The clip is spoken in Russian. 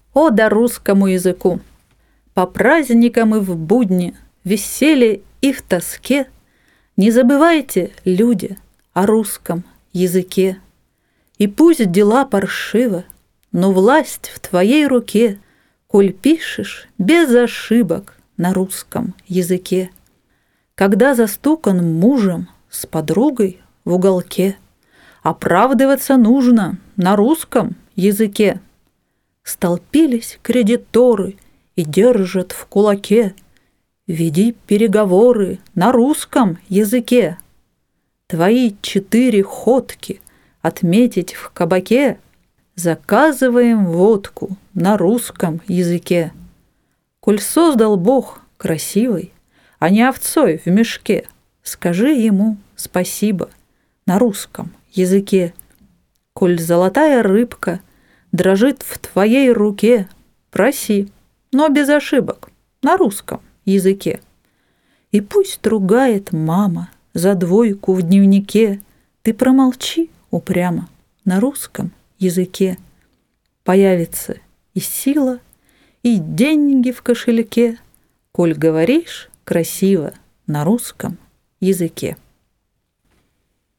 О, да русскому языку! По праздникам и в будни, веселье и в тоске не забывайте, люди, о русском языке. И пусть дела паршивы, но власть в твоей руке, коль пишешь без ошибок на русском языке. Когда застукан мужем с подругой в уголке, оправдываться нужно на русском языке. Столпились кредиторы и держат в кулаке: веди переговоры на русском языке. Твои 4 ходки отметить в кабаке, заказываем водку на русском языке. Коль создал Бог красивой, а не овцой в мешке, скажи ему спасибо на русском языке. Коль золотая рыбка дрожит в твоей руке, проси, но без ошибок, на русском языке. И пусть ругает мама за 2 в дневнике, ты промолчи упрямо на русском языке. Появится и сила, и деньги в кошельке, коль говоришь красиво на русском языке.